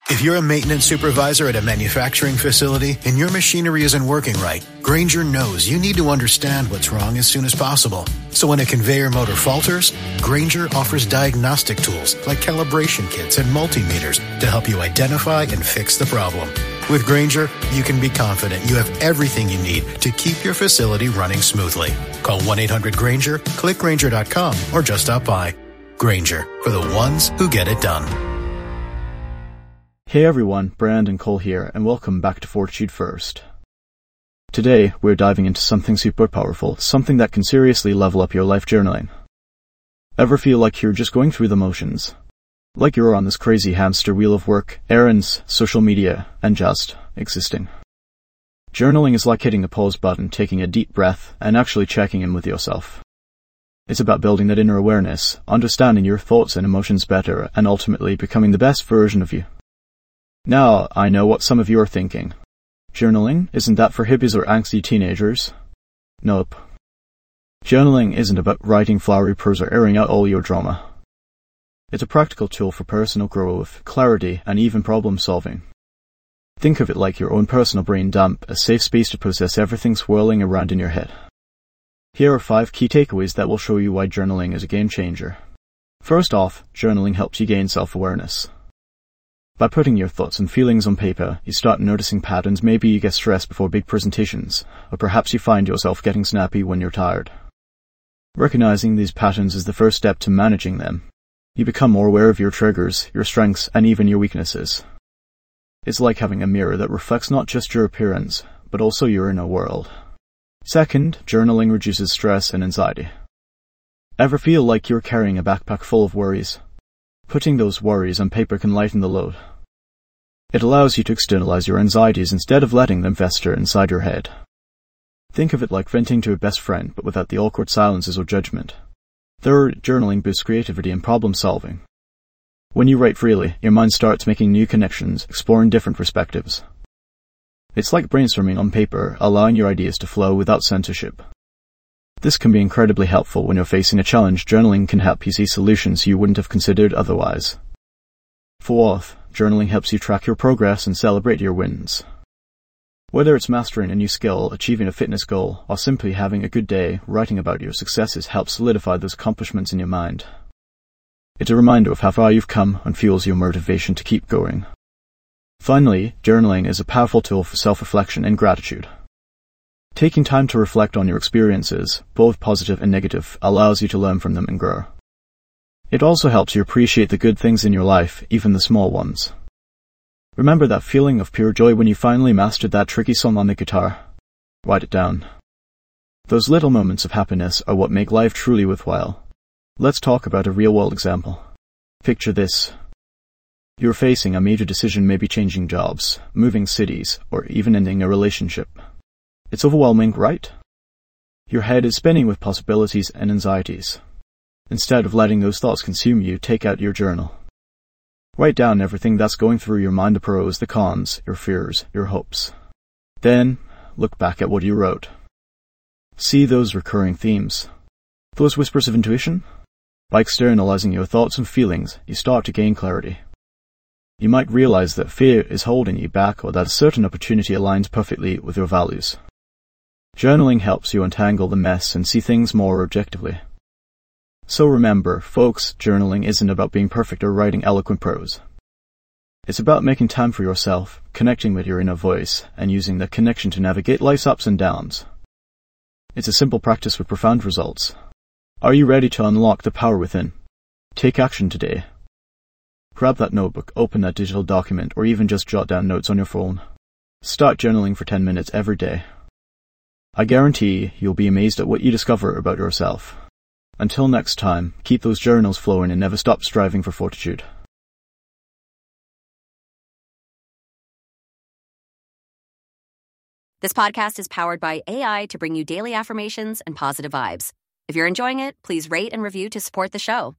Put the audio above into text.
If you're a maintenance supervisor at a manufacturing facility and your machinery isn't working right, Grainger knows you need to understand what's wrong as soon as possible. So when a conveyor motor falters, Grainger offers diagnostic tools like calibration kits and multimeters to help you identify and fix the problem. With Grainger, you can be confident you have everything you need to keep your facility running smoothly. Call 1-800-GRAINGER, click Grainger.com, or just stop by. Grainger, for the ones who get it done. Hey everyone, Brandon Cole here, and welcome back to Fortitude First. Today, we're diving into something super powerful, something that can seriously level up your life: journaling. Ever feel like you're just going through the motions? Like you're on this crazy hamster wheel of work, errands, social media, and just existing? Journaling is like hitting the pause button, taking a deep breath, and actually checking in with yourself. It's about building that inner awareness, understanding your thoughts and emotions better, and ultimately becoming the best version of you. Now, I know what some of you are thinking. Journaling, isn't that for hippies or angsty teenagers? Nope. Journaling isn't about writing flowery prose or airing out all your drama. It's a practical tool for personal growth, clarity, and even problem solving. Think of it like your own personal brain dump, a safe space to process everything swirling around in your head. Here are 5 key takeaways that will show you why journaling is a game changer. First off, journaling helps you gain self-awareness. By putting your thoughts and feelings on paper, you start noticing patterns. Maybe you get stressed before big presentations, or perhaps you find yourself getting snappy when you're tired. Recognizing these patterns is the first step to managing them. You become more aware of your triggers, your strengths, and even your weaknesses. It's like having a mirror that reflects not just your appearance, but also your inner world. Second, journaling reduces stress and anxiety. Ever feel like you're carrying a backpack full of worries? Putting those worries on paper can lighten the load. It allows you to externalize your anxieties instead of letting them fester inside your head. Think of it like venting to a best friend, but without the awkward silences or judgment. Third, journaling boosts creativity and problem solving. When you write freely, your mind starts making new connections, exploring different perspectives. It's like brainstorming on paper, allowing your ideas to flow without censorship. This can be incredibly helpful when you're facing a challenge. Journaling can help you see solutions you wouldn't have considered otherwise. Fourth, journaling helps you track your progress and celebrate your wins. Whether it's mastering a new skill, achieving a fitness goal, or simply having a good day, writing about your successes helps solidify those accomplishments in your mind. It's a reminder of how far you've come and fuels your motivation to keep going. Finally, journaling is a powerful tool for self-reflection and gratitude. Taking time to reflect on your experiences, both positive and negative, allows you to learn from them and grow. It also helps you appreciate the good things in your life, even the small ones. Remember that feeling of pure joy when you finally mastered that tricky song on the guitar? Write it down. Those little moments of happiness are what make life truly worthwhile. Let's talk about a real-world example. Picture this. You're facing a major decision, maybe changing jobs, moving cities, or even ending a relationship. It's overwhelming, right? Your head is spinning with possibilities and anxieties. Instead of letting those thoughts consume you, take out your journal. Write down everything that's going through your mind: the pros, the cons, your fears, your hopes. Then, look back at what you wrote. See those recurring themes, those whispers of intuition? By externalizing your thoughts and feelings, you start to gain clarity. You might realize that fear is holding you back, or that a certain opportunity aligns perfectly with your values. Journaling helps you untangle the mess and see things more objectively. So remember, folks, journaling isn't about being perfect or writing eloquent prose. It's about making time for yourself, connecting with your inner voice, and using that connection to navigate life's ups and downs. It's a simple practice with profound results. Are you ready to unlock the power within? Take action today. Grab that notebook, open that digital document, or even just jot down notes on your phone. Start journaling for 10 minutes every day. I guarantee you'll be amazed at what you discover about yourself. Until next time, keep those journals flowing and never stop striving for fortitude. This podcast is powered by AI to bring you daily affirmations and positive vibes. If you're enjoying it, please rate and review to support the show.